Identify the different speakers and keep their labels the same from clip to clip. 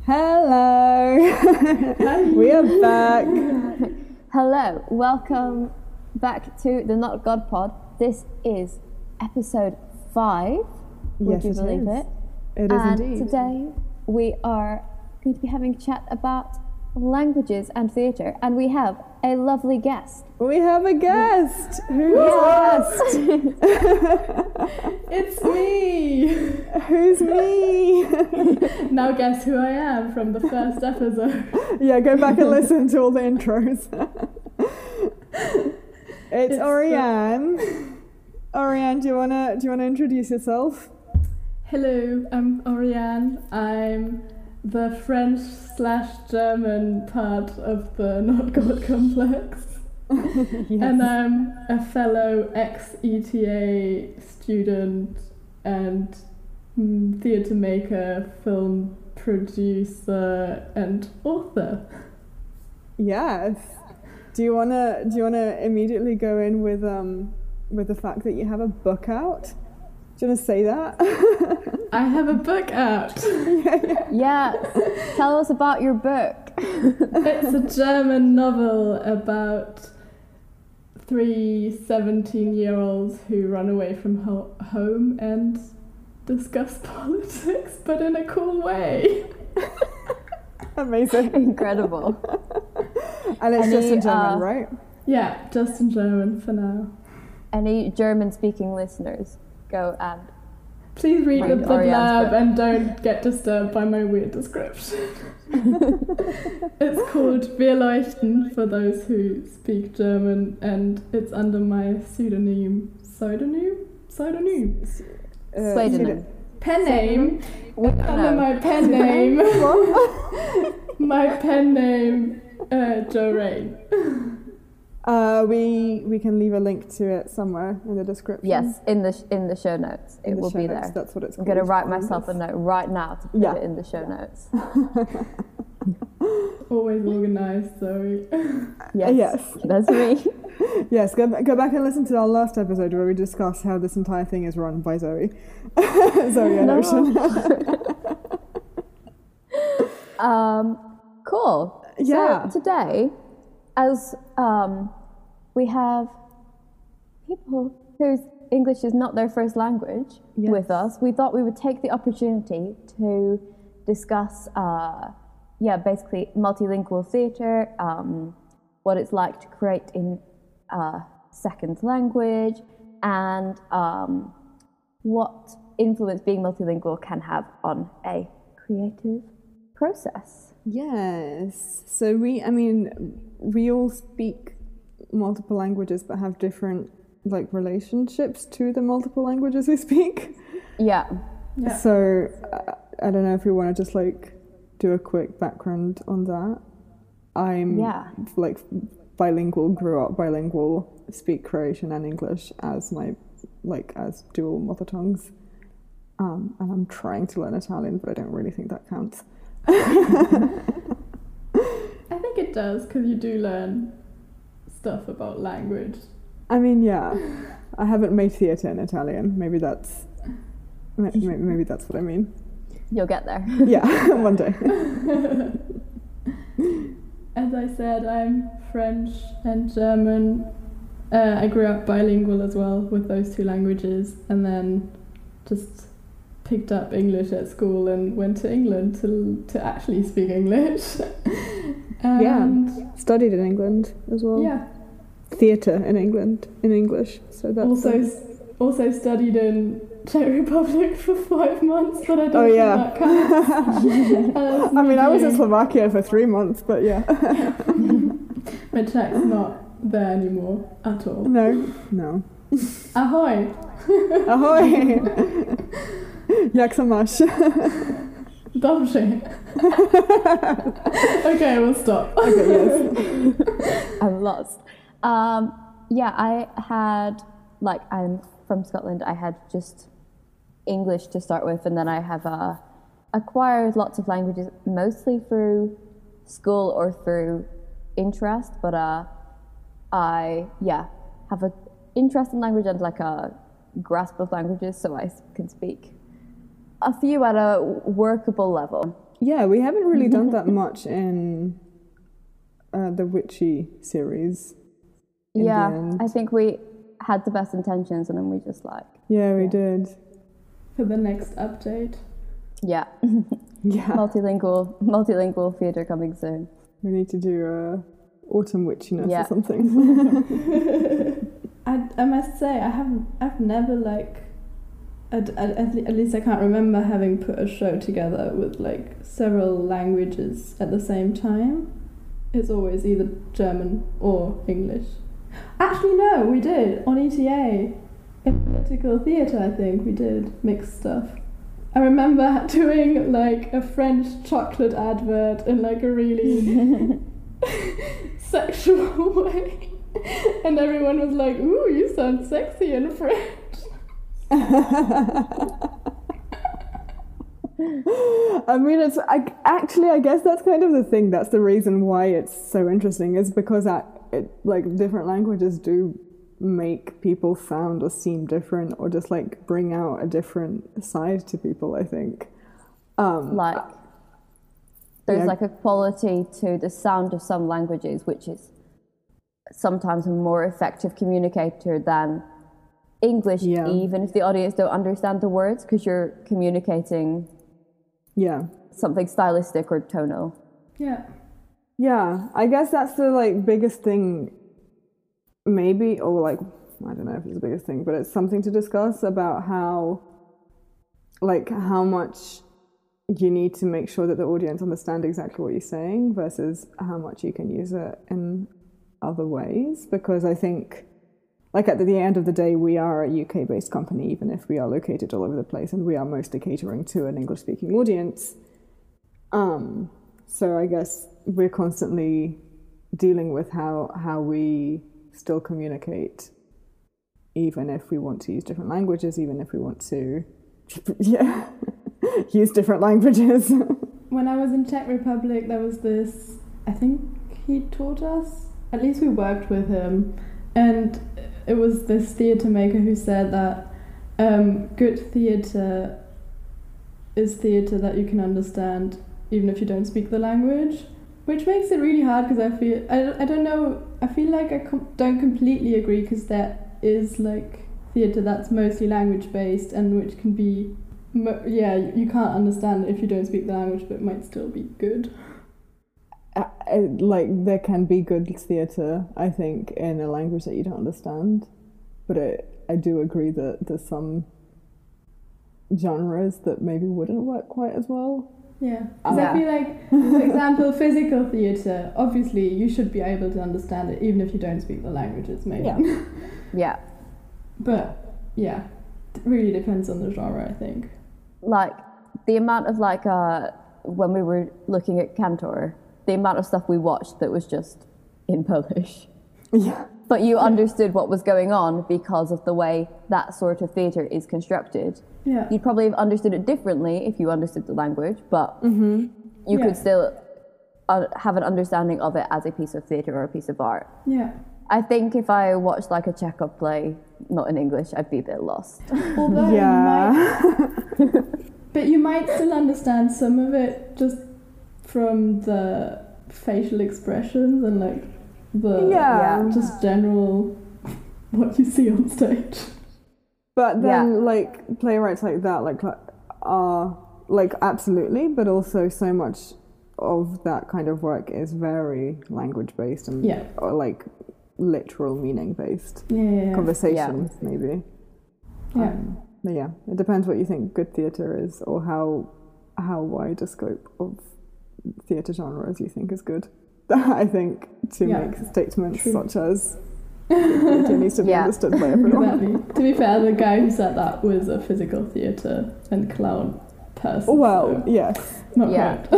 Speaker 1: Hello! We are back.
Speaker 2: Hello, welcome back to the Not God Pod. This is episode 5. Would you believe it?
Speaker 1: It is
Speaker 2: and
Speaker 1: indeed.
Speaker 2: Today we are going to be having a chat about languages and theatre, and we have a lovely guest.
Speaker 1: We have a guest. Who's
Speaker 3: It's me!
Speaker 1: Who's me?
Speaker 3: Now guess who I am from the first episode.
Speaker 1: Yeah, go back and listen to all the intros. It's Oriane. Oriane, do you wanna introduce yourself?
Speaker 3: Hello, I'm Oriane. I'm the French/German part of the Not God Complex.
Speaker 1: Yes.
Speaker 3: And I'm a fellow ex-ETA student and theatre maker, film producer and author.
Speaker 1: Yes. Do you wanna immediately go in with the fact that you have a book out? Do you wanna say that?
Speaker 3: I have a book out.
Speaker 2: Yes, tell us about your book.
Speaker 3: It's a German novel about 3 17-year-olds who run away from home and discuss politics, but in a cool way.
Speaker 1: Amazing.
Speaker 2: Incredible.
Speaker 1: And it's just in German, right?
Speaker 3: Yeah, just in German for now.
Speaker 2: Any German-speaking listeners, go and
Speaker 3: Please read the
Speaker 2: Oriane's
Speaker 3: blurb
Speaker 2: book.
Speaker 3: and don't get disturbed by my weird description. It's called Wir leuchten for those who speak German, and it's under my pseudonym.
Speaker 2: Pseudonym.
Speaker 3: Pen name.
Speaker 2: We don't
Speaker 3: Under
Speaker 2: know.
Speaker 3: my pen name. My pen name, Jo Rain.
Speaker 1: We can leave a link to it somewhere in the description.
Speaker 2: Yes, in the show notes. It will be there.
Speaker 1: That's what it's
Speaker 2: I'm
Speaker 1: called.
Speaker 2: going to write myself a note right now to put it in the show notes.
Speaker 3: Always organised, Zoe.
Speaker 1: Yes.
Speaker 2: That's me.
Speaker 1: Yes, go back and listen to our last episode where we discuss how this entire thing is run by Zoe. Zoe and Ocean.
Speaker 2: Cool.
Speaker 1: Yeah.
Speaker 2: So today, as we have people whose English is not their first language with us, we thought we would take the opportunity to discuss, basically multilingual theatre, what it's like to create in a second language, and what influence being multilingual can have on a creative process.
Speaker 1: Yes. So we all speak multiple languages but have different relationships to the multiple languages we speak.
Speaker 2: Yeah.
Speaker 1: So I don't know if we want to just do a quick background on that. I'm bilingual, grew up bilingual, speak Croatian and English as my as dual mother tongues. And I'm trying to learn Italian, but I don't really think that counts.
Speaker 3: I think it does, because you do learn stuff about language.
Speaker 1: I mean, yeah, I haven't made theatre in Italian. Maybe that's what I mean.
Speaker 2: You'll get there.
Speaker 1: Yeah, one day.
Speaker 3: As I said, I'm French and German. I grew up bilingual as well with those two languages, and then just picked up English at school and went to England to actually speak English.
Speaker 1: Studied in England as well.
Speaker 3: Yeah.
Speaker 1: Theatre in England in English. So that's
Speaker 3: also studied in Czech Republic for 5 months, but I don't think that counts.
Speaker 1: I mean, I was in Slovakia for 3 months, but yeah.
Speaker 3: My Czech's not there anymore at all.
Speaker 1: No.
Speaker 3: Ahoy!
Speaker 1: Ahoy! Jak se máš?
Speaker 3: Dobrze. Okay, we'll stop.
Speaker 1: Okay, yes.
Speaker 2: I'm lost. I had, I'm from Scotland, I had just English to start with, and then I have acquired lots of languages, mostly through school or through interest, but I have an interest in language and a grasp of languages, so I can speak a few at a workable level.
Speaker 1: Yeah, we haven't really done that much in the Witchy series.
Speaker 2: Yeah, I think we had the best intentions and then we just like...
Speaker 1: Yeah, we did.
Speaker 3: For the next update.
Speaker 2: Yeah.
Speaker 1: Yeah.
Speaker 2: Multilingual theatre coming soon.
Speaker 1: We need to do autumn witchiness or something.
Speaker 3: I must say, I've never like... At least I can't remember having put a show together with like several languages at the same time. It's always either German or English. Actually, no, we did on ETA in political theatre. I think we did mixed stuff. I remember doing like a French chocolate advert in like a really sexual way, and everyone was like, "Ooh, you sound sexy in French."
Speaker 1: I mean, I guess that's kind of the thing. That's the reason why it's so interesting, is because like different languages do make people sound or seem different, or just like bring out a different side to people, I think.
Speaker 2: Like there's like a quality to the sound of some languages which is sometimes a more effective communicator than English, even if the audience don't understand the words, because you're communicating something stylistic or tonal.
Speaker 1: Yeah, I guess that's the like biggest thing, maybe, or like, I don't know if it's the biggest thing, but it's something to discuss about how much you need to make sure that the audience understand exactly what you're saying versus how much you can use it in other ways. Because I think, like, at the end of the day, we are a UK-based company, even if we are located all over the place, and we are mostly catering to an English-speaking audience. So I guess we're constantly dealing with how we still communicate, even if we want to use different languages, even if we want to, use different languages.
Speaker 3: When I was in Czech Republic, there was this, I think he taught us, at least we worked with him, and it was this theatre maker who said that good theatre is theatre that you can understand even if you don't speak the language, which makes it really hard, because I don't know, I feel like I don't completely agree, because there is like theatre that's mostly language based and which can be, you can't understand it if you don't speak the language, but it might still be good.
Speaker 1: Like, there can be good theatre, I think, in a language that you don't understand, but I do agree that there's some genres that maybe wouldn't work quite as well.
Speaker 3: Yeah, because I feel like, for example, physical theatre, obviously you should be able to understand it even if you don't speak the languages, maybe.
Speaker 2: Yeah.
Speaker 3: But, yeah, it really depends on the genre, I think.
Speaker 2: Like, the amount of, like, when we were looking at Cantor, the amount of stuff we watched that was just in Polish.
Speaker 1: Yeah.
Speaker 2: But you understood what was going on because of the way that sort of theatre is constructed.
Speaker 3: Yeah.
Speaker 2: You'd probably have understood it differently if you understood the language, but you could still have an understanding of it as a piece of theatre or a piece of art.
Speaker 3: Yeah.
Speaker 2: I think if I watched like a Chekhov play, not in English, I'd be a bit lost.
Speaker 3: Although but you might still understand some of it just from the facial expressions and like the just general what you see on stage.
Speaker 1: But then like playwrights like that are like absolutely, but also so much of that kind of work is very language based and or like literal meaning based conversations maybe. But yeah, it depends what you think good theatre is, or how wide a scope of theatre genres you think is good. I think to make statements such as theatre needs to be understood by everyone.
Speaker 3: Exactly. To be fair, the guy who said that was a physical theatre and clown person.
Speaker 1: Well,
Speaker 3: so
Speaker 1: yes.
Speaker 3: Not quite.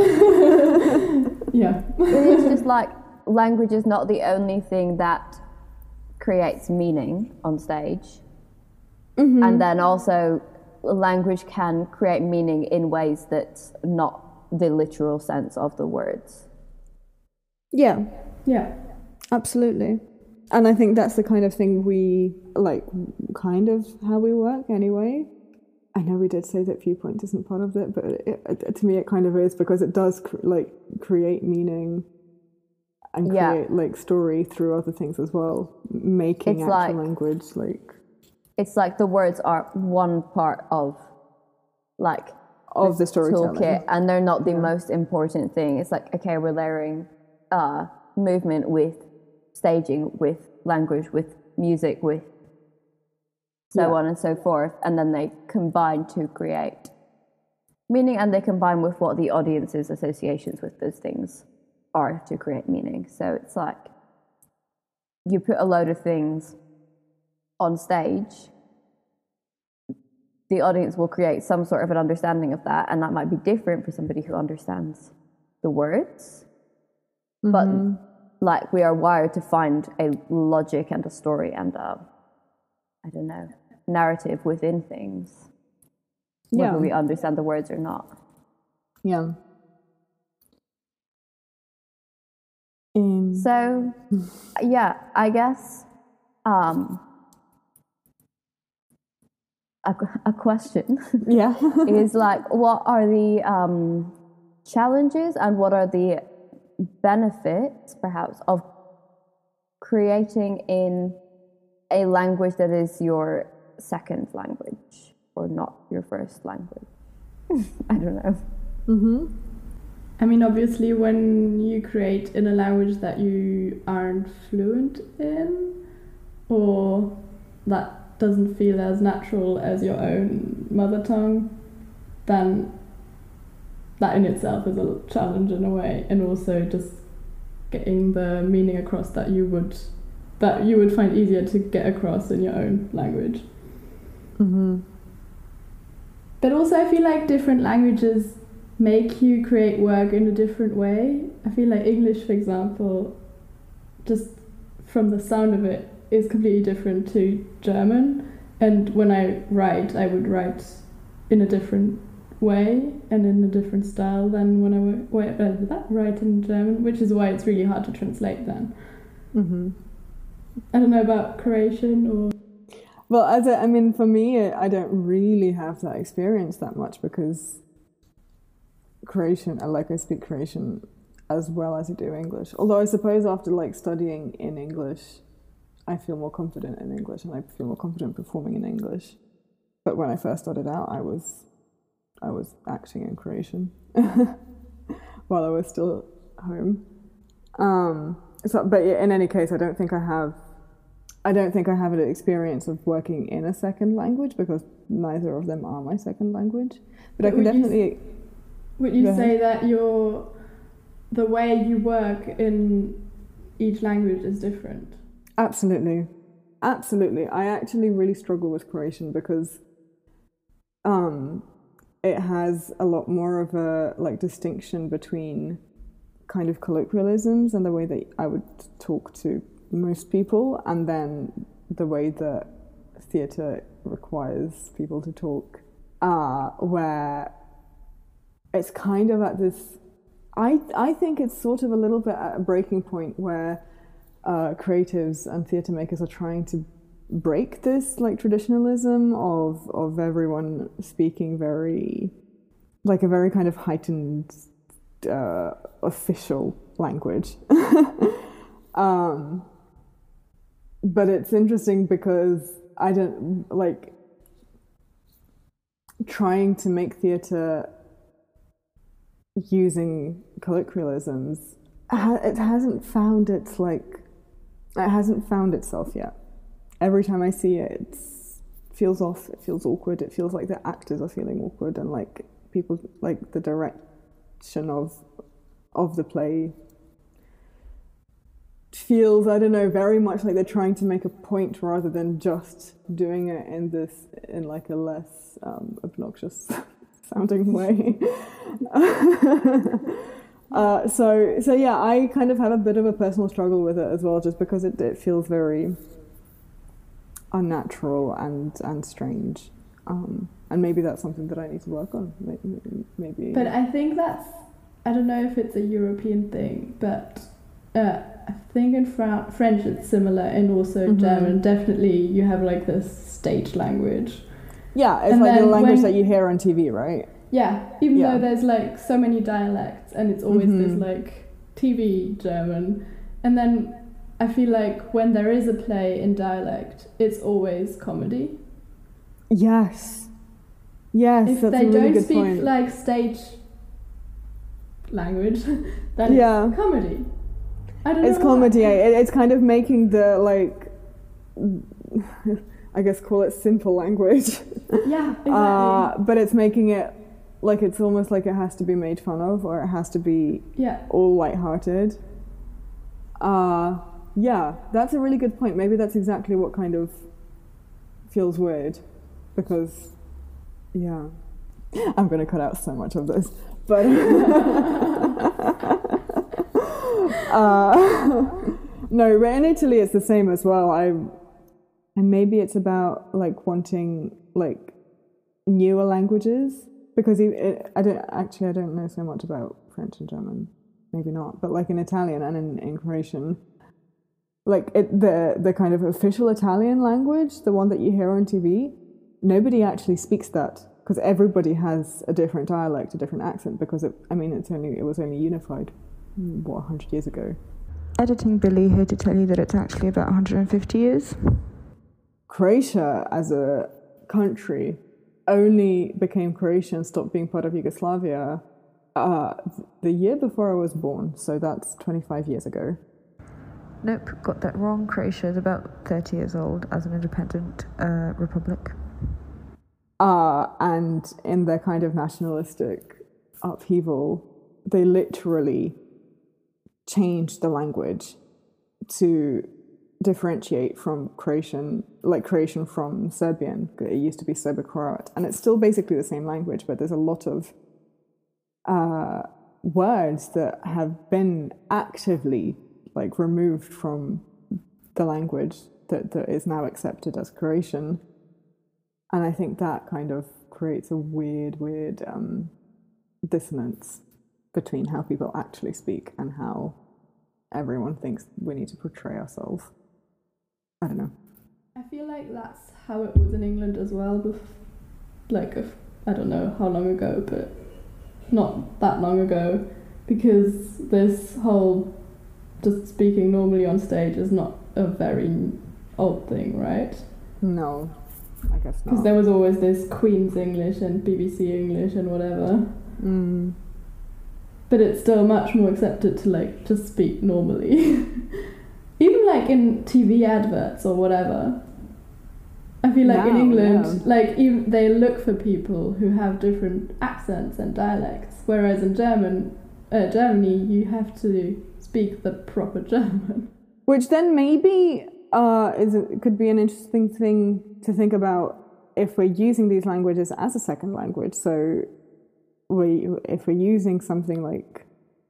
Speaker 2: It's just like language is not the only thing that creates meaning on stage. And then also language can create meaning in ways that's not the literal sense of the words.
Speaker 1: Yeah, absolutely. And I think that's the kind of thing we like, kind of how we work anyway. I know we did say that viewpoint isn't part of it, but to me it kind of is, because it does create meaning and create like story through other things as well, making it's actual language like.
Speaker 2: It's like the words are one part of like
Speaker 1: of the storytelling
Speaker 2: toolkit, and they're not the most important thing. It's like, okay, we're layering movement with staging, with language, with music, with so on and so forth, and then they combine to create meaning, and they combine with what the audience's associations with those things are to create meaning. So it's like you put a load of things on stage, the audience will create some sort of an understanding of that, and that might be different for somebody who understands the words. But like, we are wired to find a logic and a story and a, I don't know, narrative within things, whether we understand the words or not.
Speaker 1: Yeah.
Speaker 2: So, I guess a question is like, what are the challenges and what are the benefits, perhaps, of creating in a language that is your second language or not your first language? I don't know.
Speaker 3: I mean, obviously, when you create in a language that you aren't fluent in, or that doesn't feel as natural as your own mother tongue, then that in itself is a challenge in a way, and also just getting the meaning across that you would find easier to get across in your own language. But also, I feel like different languages make you create work in a different way. I feel like English, for example, just from the sound of it, is completely different to German. And when I write, I would write in a different way and in a different style than when I write in German, which is why it's really hard to translate then. I don't know about Croatian or...
Speaker 1: Well, I mean, for me, I don't really have that experience that much, because Croatian, I speak Croatian as well as I do English. Although I suppose after like studying in English, I feel more confident in English and I feel more confident performing in English. But when I first started out, I was acting in Croatian while I was still home. But in any case, I don't think I have an experience of working in a second language, because neither of them are my second language. But I can definitely...
Speaker 3: Would you say that the way you work in each language is different?
Speaker 1: Absolutely. I actually really struggle with Croatian because it has a lot more of a distinction between kind of colloquialisms and the way that I would talk to most people, and then the way that theatre requires people to talk, where it's kind of at this... I think it's sort of a little bit at a breaking point where creatives and theatre makers are trying to break this traditionalism of everyone speaking a very kind of heightened official language. But it's interesting because I don't trying to make theatre using colloquialisms. It hasn't found itself yet. Every time I see it, it feels off. It feels awkward. It feels like the actors are feeling awkward, and people the direction of the play feels, I don't know, very much like they're trying to make a point rather than just doing it in a less obnoxious sounding way. So yeah, I kind of have a bit of a personal struggle with it as well, just because it feels very unnatural and strange. And maybe that's something that I need to work on. Maybe.
Speaker 3: But I think I don't know if it's a European thing, but I think in French it's similar, and also German. Definitely you have this stage language,
Speaker 1: Yeah, it's
Speaker 3: and
Speaker 1: like the language that you hear on TV, right?
Speaker 3: Yeah, even though there's like so many dialects and it's always this like TV German. And then I feel like when there is a play in dialect, it's always comedy.
Speaker 1: Yes. Yes,
Speaker 3: if
Speaker 1: that's
Speaker 3: they
Speaker 1: a really
Speaker 3: don't
Speaker 1: good
Speaker 3: speak
Speaker 1: point.
Speaker 3: like stage language, then it's comedy. I don't know.
Speaker 1: It's comedy. It's kind of making the like, I guess call it simple language.
Speaker 3: Yeah, exactly.
Speaker 1: But it's making it like it's almost like it has to be made fun of, or it has to be all lighthearted. Yeah, that's a really good point. Maybe that's exactly what kind of feels weird, because I'm going to cut out so much of this, but no, but in Italy it's the same as well. And maybe it's about like wanting like newer languages, because I don't know so much about French and German, maybe not, but like in Italian and in Croatian, like the kind of official Italian language, the one that you hear on TV, nobody actually speaks that, because everybody has a different dialect, a different accent, because it was only unified 100 years ago.
Speaker 4: Editing Billy here to tell you that it's actually about 150 years.
Speaker 1: Croatia as a country only became Croatia and stopped being part of Yugoslavia the year before I was born, so that's 25 years ago.
Speaker 4: Nope, got that wrong. Croatia is about 30 years old as an independent republic.
Speaker 1: And in their kind of nationalistic upheaval, they literally changed the language to differentiate from Croatian from Serbian. It used to be Serbo-Croat, and it's still basically the same language, but there's a lot of words that have been actively like removed from the language that is now accepted as Croatian. And I think that kind of creates a weird dissonance between how people actually speak and how everyone thinks we need to portray ourselves. I don't know.
Speaker 3: I feel like that's how it was in England as well. I don't know how long ago, but not that long ago, because this whole just speaking normally on stage is not a very old thing, right?
Speaker 1: No, I guess not.
Speaker 3: Because there was always this Queen's English and BBC English and whatever.
Speaker 1: Mm.
Speaker 3: But it's still much more accepted to like just speak normally. Even like in TV adverts or whatever. I feel like in England, like even they look for people who have different accents and dialects, whereas in Germany, you have to speak the proper German. Which
Speaker 1: then maybe could be an interesting thing to think about if we're using these languages as a second language. So if we're using something like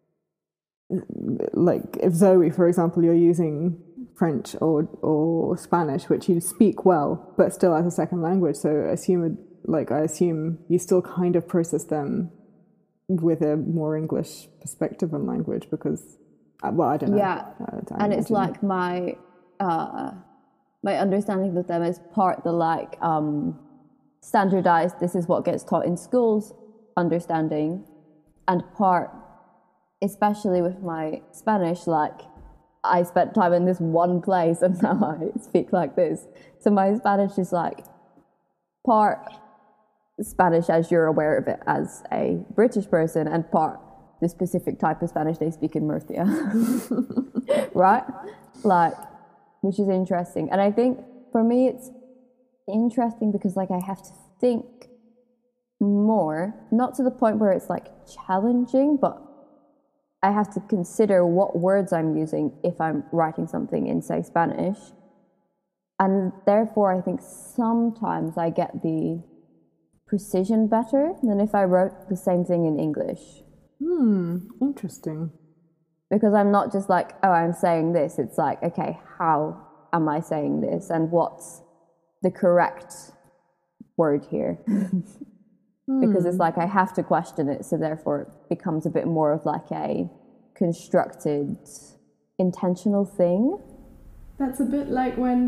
Speaker 1: if Zoe, for example, you're using French or Spanish, which you speak well, but still as a second language. So I assume you still kind of process them with a more English perspective on language, because, I don't know.
Speaker 2: Yeah, and it's like my understanding of them is part the standardized, this is what gets taught in schools understanding, and part, especially with my Spanish, I spent time in this one place and now I speak like this. So my Spanish is part Spanish as you're aware of it as a British person, and part the specific type of Spanish they speak in Murcia. Right? Which is interesting. And I think for me it's interesting because I have to think more, not to the point where it's challenging, but I have to consider what words I'm using if I'm writing something in, say, Spanish. And therefore, I think sometimes I get the precision better than if I wrote the same thing in English.
Speaker 1: Interesting.
Speaker 2: Because I'm not just I'm saying this. It's okay, how am I saying this? And what's the correct word here? Because it's I have to question it, so therefore it becomes a bit more of a constructed, intentional thing.
Speaker 3: That's a bit like when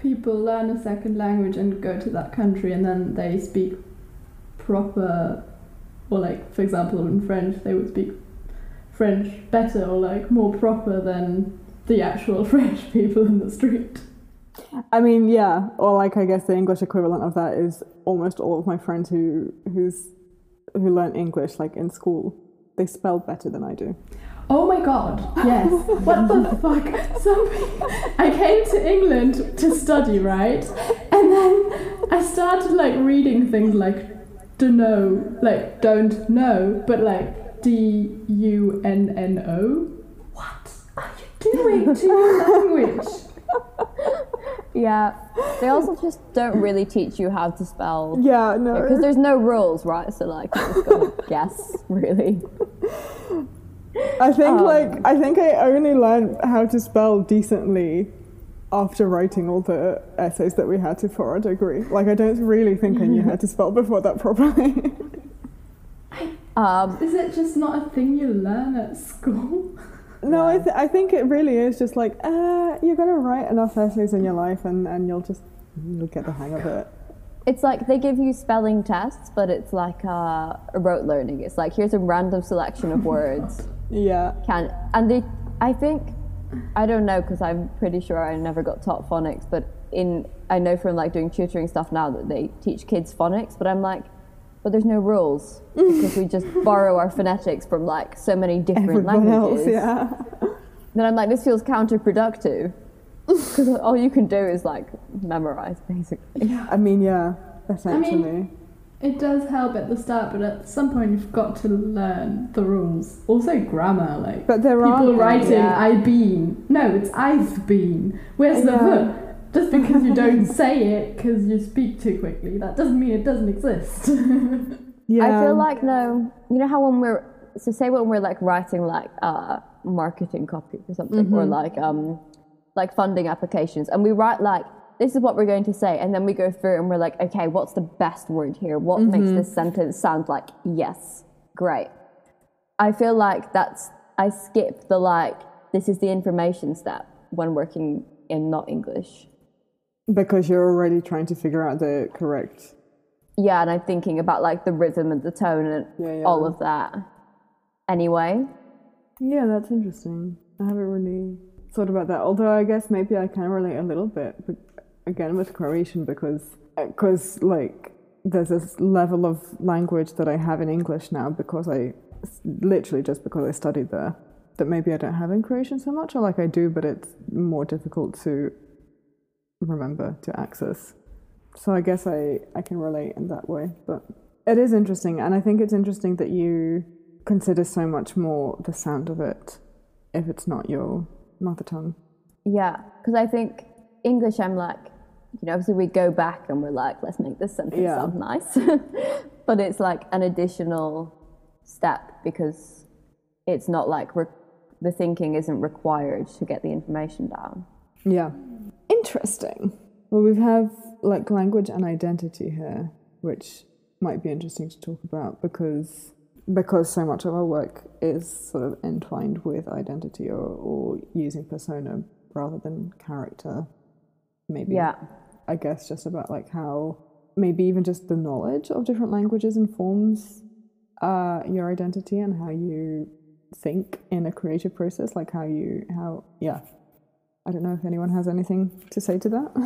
Speaker 3: people learn a second language and go to that country and then they speak proper, or like, for example, in French, they would speak French better or like more proper than the actual French people in the street.
Speaker 1: I mean, yeah, or like I guess the English equivalent of that is almost all of my friends who learn English like in school. They spell better than I do.
Speaker 3: Oh my god, yes. What the fuck? I came to England to study, right? And then I started like reading things like don't know, but like DUNNO. What are you doing to your language?
Speaker 2: Yeah, they also just don't really teach you how to spell.
Speaker 1: Yeah, no.
Speaker 2: Because there's no rules, right? So like, you just gotta guess, really.
Speaker 1: I think I only learned how to spell decently after writing all the essays that we had to for our degree. Like, I don't really think I knew how to spell before that properly.
Speaker 3: Is it just not a thing you learn at school?
Speaker 1: No, I think it really is just like, you're going to write enough essays in your life and you'll get the hang of it.
Speaker 2: It's like they give you spelling tests, but it's like rote learning. It's like, here's a random selection of words.
Speaker 1: Yeah.
Speaker 2: I don't know, because I'm pretty sure I never got taught phonics, but I know from like doing tutoring stuff now that they teach kids phonics, but I'm like, but there's no rules because we just borrow our phonetics from like so many different languages.
Speaker 1: Else, yeah.
Speaker 2: Then I'm like, this feels counterproductive because all you can do is like memorize, basically.
Speaker 1: Yeah. I mean, yeah, essentially.
Speaker 3: I mean, it does help at the start, but at some point you've got to learn the rules. Also grammar, like
Speaker 1: but there
Speaker 3: people writing I been. No, it's I've been. Where's the the? Just because you don't say it because you speak too quickly, that doesn't mean it doesn't exist.
Speaker 2: Yeah. I feel like, no, you know how when we're like writing like marketing copy or something, or like funding applications, and we write like, this is what we're going to say, and then we go through and we're like, okay, what's the best word here? What makes this sentence sound like yes, great? I feel like I skip the like, this is the information step when working in not English.
Speaker 1: Because you're already trying to figure out the correct...
Speaker 2: Yeah, and I'm thinking about like the rhythm and the tone and all of that. Anyway.
Speaker 1: Yeah, that's interesting. I haven't really thought about that. Although I guess maybe I can relate a little bit, but again with Croatian, because like there's this level of language that I have in English now because I studied there, that maybe I don't have in Croatian so much, or like I do, but it's more difficult to remember, to access. So I guess I can relate in that way. But it is interesting, and I think it's interesting that you consider so much more the sound of it if it's not your mother tongue.
Speaker 2: Yeah, because I think English, I'm like, obviously we go back and we're like, let's make this sentence sound nice. But it's like an additional step because it's not like the thinking isn't required to get the information down.
Speaker 1: Yeah. Interesting. Well, we have like language and identity here, which might be interesting to talk about because so much of our work is sort of entwined with identity or using persona rather than character. Maybe. Yeah. I guess just about like how maybe even just the knowledge of different languages informs your identity and how you think in a creative process, like I don't know if anyone has anything to say to that.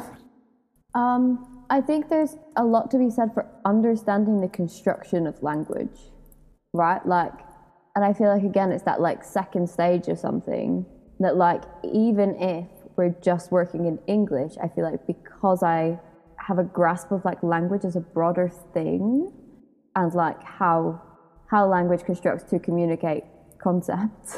Speaker 2: I think there's a lot to be said for understanding the construction of language, right? Like, and I feel like, again, it's that like second stage or something that like, even if we're just working in English, I feel like because I have a grasp of like language as a broader thing and like how language constructs to communicate concepts,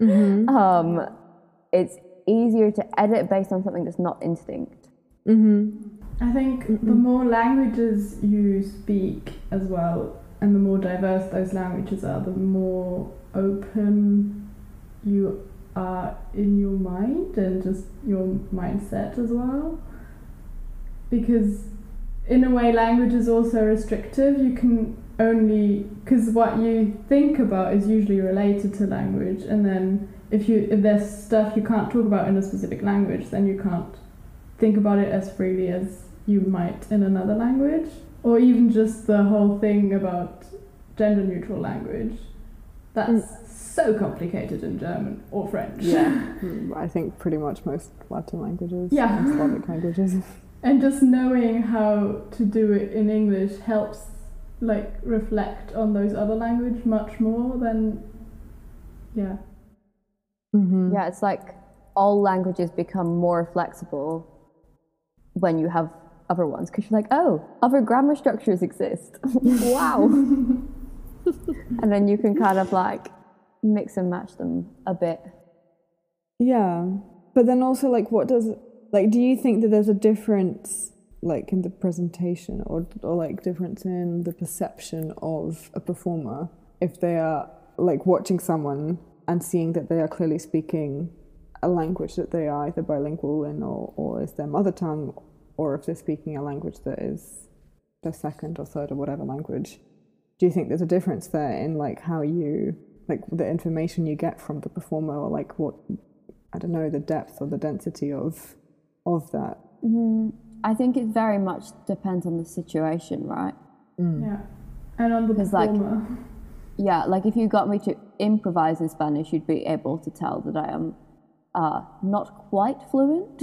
Speaker 2: it's easier to edit based on something that's not instinct.
Speaker 3: I think the more languages you speak as well, and the more diverse those languages are, the more open you are in your mind and just your mindset as well. Because in a way language is also restrictive. You can only, because what you think about is usually related to language, and then if there's stuff you can't talk about in a specific language, then you can't think about it as freely as you might in another language. Or even just the whole thing about gender neutral language. That's so complicated in German or French.
Speaker 1: Yeah, I think pretty much most Latin languages
Speaker 3: Yeah.
Speaker 1: and Slavic languages.
Speaker 3: And just knowing how to do it in English helps like reflect on those other languages much more than, yeah.
Speaker 1: Mm-hmm.
Speaker 2: Yeah, it's like all languages become more flexible when you have other ones, because you're like, oh, other grammar structures exist. Wow. And then you can kind of like mix and match them a bit.
Speaker 1: Yeah, but then also like do you think that there's a difference like in the presentation or like difference in the perception of a performer if they are like watching someone and seeing that they are clearly speaking a language that they are either bilingual in or is their mother tongue, or if they're speaking a language that is their second or third or whatever language? Do you think there's a difference there in like how you, like the information you get from the performer, or like what, I don't know, the depth or the density of that?
Speaker 2: I think it very much depends on the situation, right?
Speaker 3: Yeah. And on the performer.
Speaker 2: Like if you got me to improvise in Spanish, you'd be able to tell that I am not quite fluent.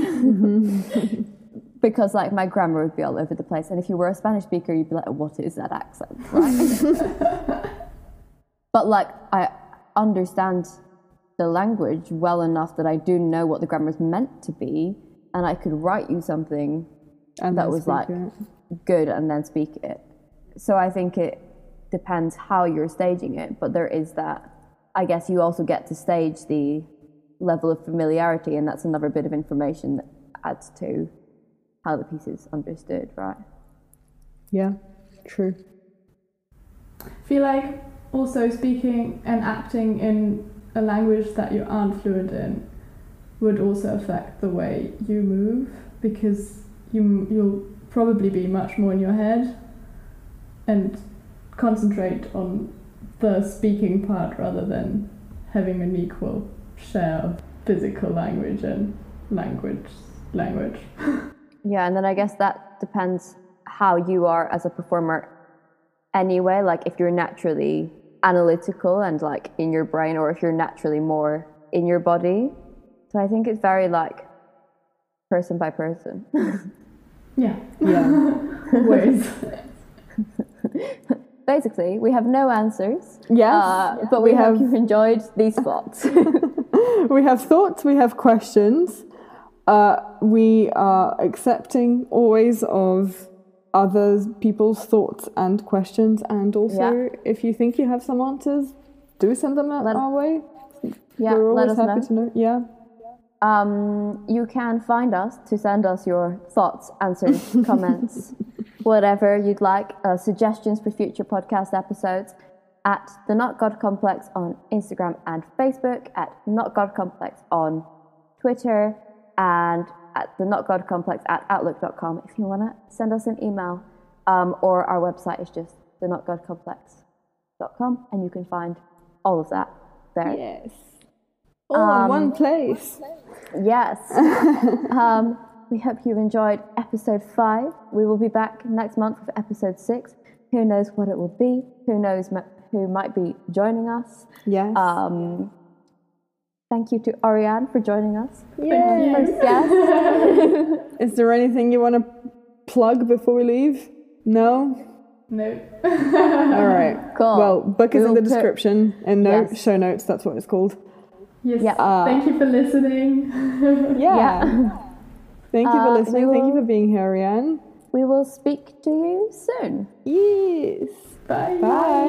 Speaker 2: Because like my grammar would be all over the place, and if you were a Spanish speaker, you'd be like, what is that accent, right? But like I understand the language well enough that I do know what the grammar is meant to be, and I could write you something that was like good and then speak it. So I think it depends how you're staging it, but there is that, I guess you also get to stage the level of familiarity, and that's another bit of information that adds to how the piece is understood, right?
Speaker 1: Yeah, true.
Speaker 3: I feel like also speaking and acting in a language that you aren't fluent in would also affect the way you move, because you'll probably be much more in your head and concentrate on the speaking part rather than having an equal share of physical language and language.
Speaker 2: Yeah, and then I guess that depends how you are as a performer anyway, like if you're naturally analytical and like in your brain, or if you're naturally more in your body. So I think it's very like person by person.
Speaker 3: Yeah.
Speaker 2: Always. Basically, we have no answers.
Speaker 1: Yes,
Speaker 2: but we hope you've enjoyed these thoughts.
Speaker 1: We have thoughts, we have questions. We are accepting always of other people's thoughts and questions, and also if you think you have some answers, do send them our way.
Speaker 2: Yeah,
Speaker 1: we're always
Speaker 2: let us
Speaker 1: happy to know. Yeah.
Speaker 2: You can find us to send us your thoughts, answers, comments, whatever you'd like, suggestions for future podcast episodes at the Not God Complex on Instagram and Facebook, at Not God Complex on Twitter, and at the Not God Complex at outlook.com if you want to send us an email. Or our website is just the notgodcomplex.com, and you can find all of that there.
Speaker 1: Yes. All in one place.
Speaker 2: Yes. We hope you've enjoyed episode 5. We will be back next month with episode 6. Who knows what it will be? Who knows who might be joining us?
Speaker 1: Yes.
Speaker 2: Thank you to Ariane for joining us.
Speaker 1: Yeah.
Speaker 2: First guest.
Speaker 1: Is there anything you want to plug before we leave? No?
Speaker 3: No.
Speaker 1: All right.
Speaker 2: Cool.
Speaker 1: Well, book is in the description and show notes. That's what it's called.
Speaker 3: Yes. Yeah. Thank you for listening.
Speaker 1: Yeah. Thank you for listening. Thank you for being here, Ariane.
Speaker 2: We will speak to you soon.
Speaker 1: Yes.
Speaker 3: Bye.
Speaker 1: Bye.